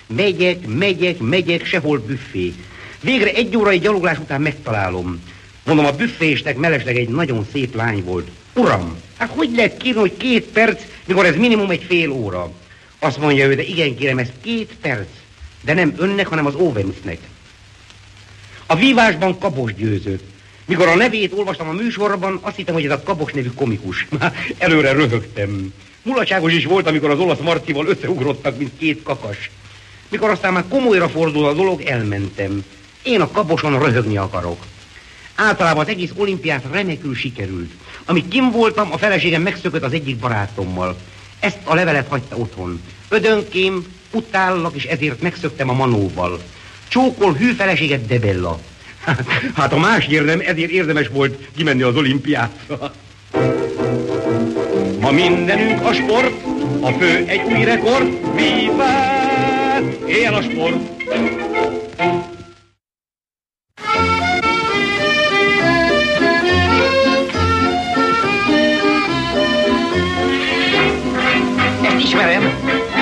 Megyek, megyek, megyek, sehol büffé. Végre egy órai gyaloglás után megtalálom. Mondom, a büffésnek mellesleg egy nagyon szép lány volt. Uram, hát hogy lehet kérni, hogy két perc, mikor ez minimum egy fél óra? Azt mondja ő, de igen kérem, ez két perc. De nem önnek, hanem az Óvenusnek. A vívásban Kabos győzött. Mikor a nevét olvastam a műsorban, azt hittem, hogy ez a Kabos nevű komikus. Előre röhögtem. Mulatságos is volt, amikor az olasz Marcival összeugrottak, mint két kakas. Mikor aztán már komolyra fordul a dolog, elmentem. Én a Kaboson röhögni akarok. Általában az egész olimpiát remekül sikerült. Amíg kim voltam, a feleségem megszökött az egyik barátommal. Ezt a levelet hagyta otthon. Ödönkém, utállak, és ezért megszöktem a Manóval. Csókol hű feleséget Debella. Hát a más érdem, ezért érdemes volt kimenni az olimpiátra. Ma mindenünk a sport, a fő egy új rekord. Vívát! Éljen a sport! Ezt ismerem.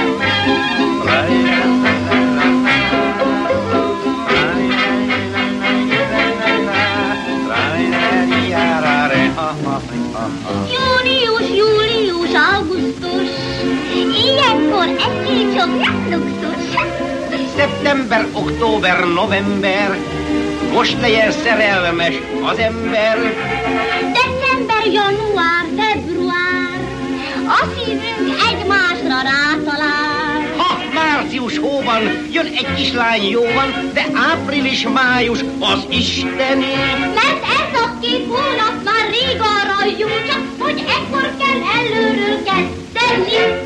Június, július, augusztus, ilyenkor egy-két csak nem luxus. Szeptember, október, november, most legyen szerelmes az ember. December, január, február, a szívünk egymásra rátalál. Ha március hóban jön egy kislány jóban, de április, május az isteni. Mert ez a két hónap már rég arra jó, csak hogy ekkor kell előről kezdeni.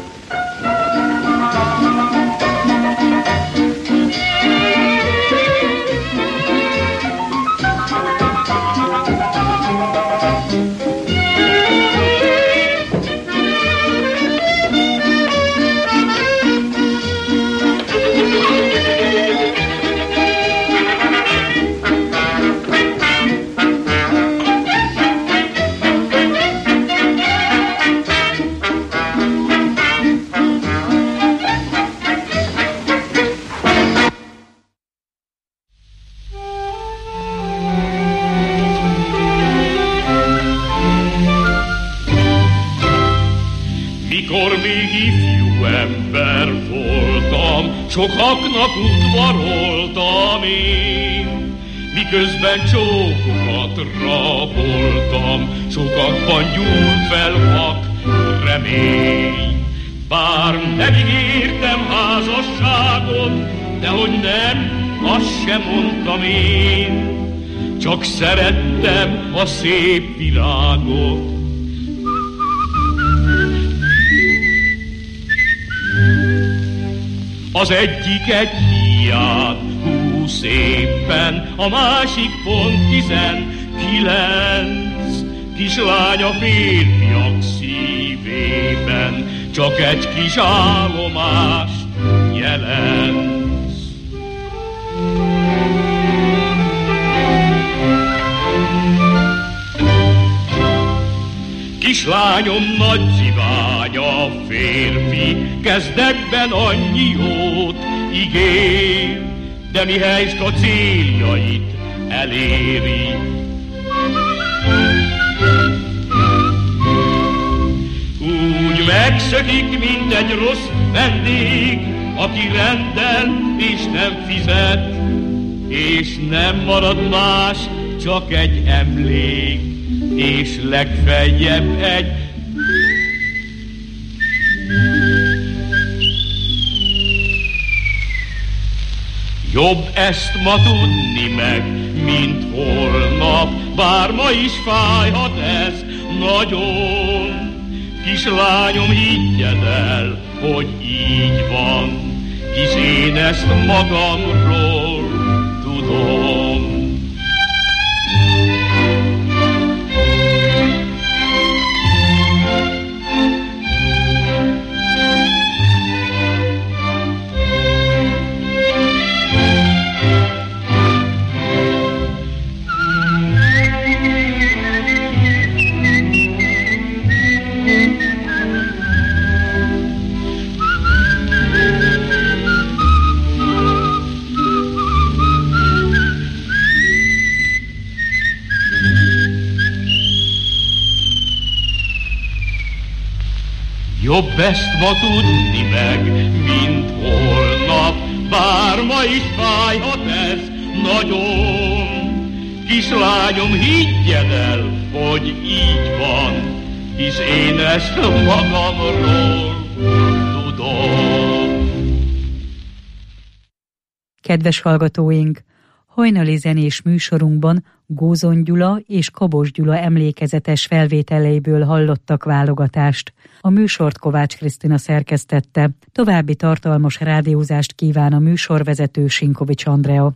Sokaknak udvaroltam én, miközben csókokat raboltam, sokakban gyúlt fel vak remény. Bár nem ígértem házasságot, de hogy nem, azt sem mondtam én, csak szerettem a szép világot. Az egyik egy hiát húsz évben, a másik pont tizenkilenc. Kislány a férfiak szívében csak egy kis állomást jelent. Kislányom nagy civány a férfi, kezdetben annyi jót ígér, de mihelyst a céljait eléri, úgy megszökik, mint egy rossz vendég, aki rendel és nem fizet, és nem marad más, csak egy emlék, és legfeljebb egy jobb ezt ma tudni meg, mint holnap, bár ma is fájhat ez nagyon. Kislányom, higgyed el, hogy így van, hisz én ezt magamról tudom. Jobb ezt ma tudni meg, mint holnap, bár ma is fájhat ez nagyon. Kislányom, higgyed el, hogy így van, hisz én ezt magamról tudom. Kedves hallgatóink! Hajnali zenés műsorunkban Gózon Gyula és Kabos Gyula emlékezetes felvételeiből hallottak válogatást. A műsort Kovács Krisztina szerkesztette. További tartalmas rádiózást kíván a műsorvezető Sinkovics Andrea.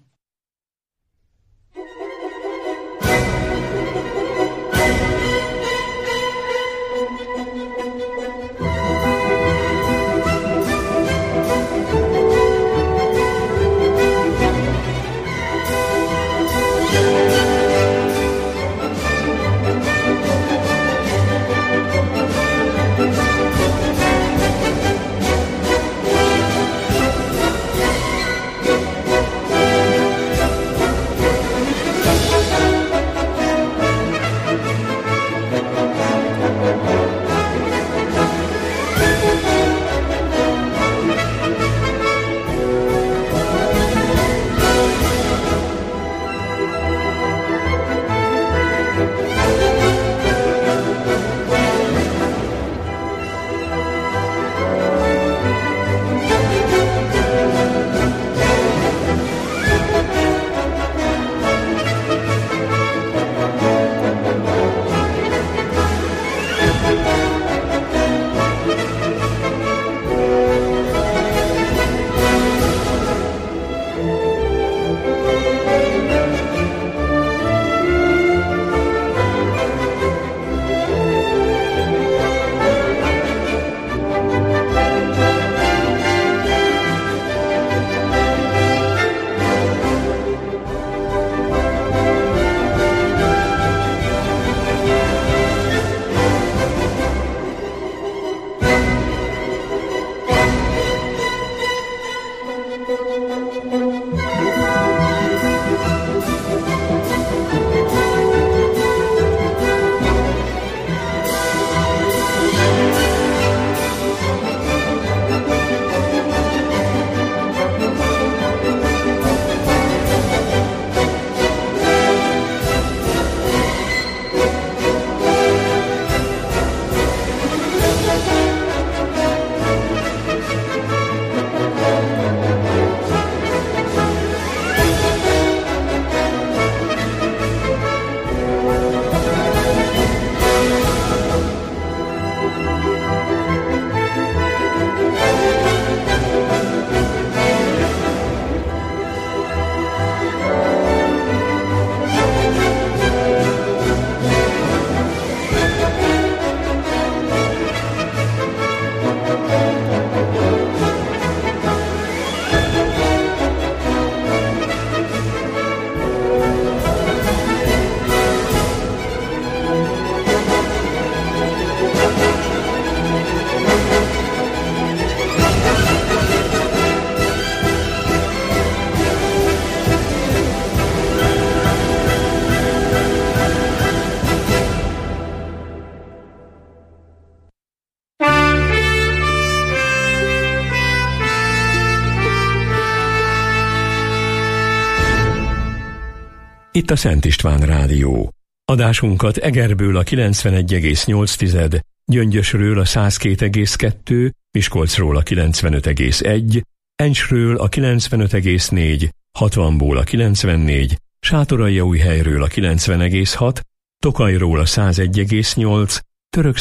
Itt a Szent István Rádió. Adásunkat Egerből a kilencvenegy egész nyolc, Gyöngyösről a száz két egész kettő, Miskolcról a kilencvenöt egész egy, Encsről a kilencvenöt egész négy, hatvanból a kilencvennégy, Sátoraljaújhelyről a kilencven egész hat, Tokajról a száz egy egész nyolc, Török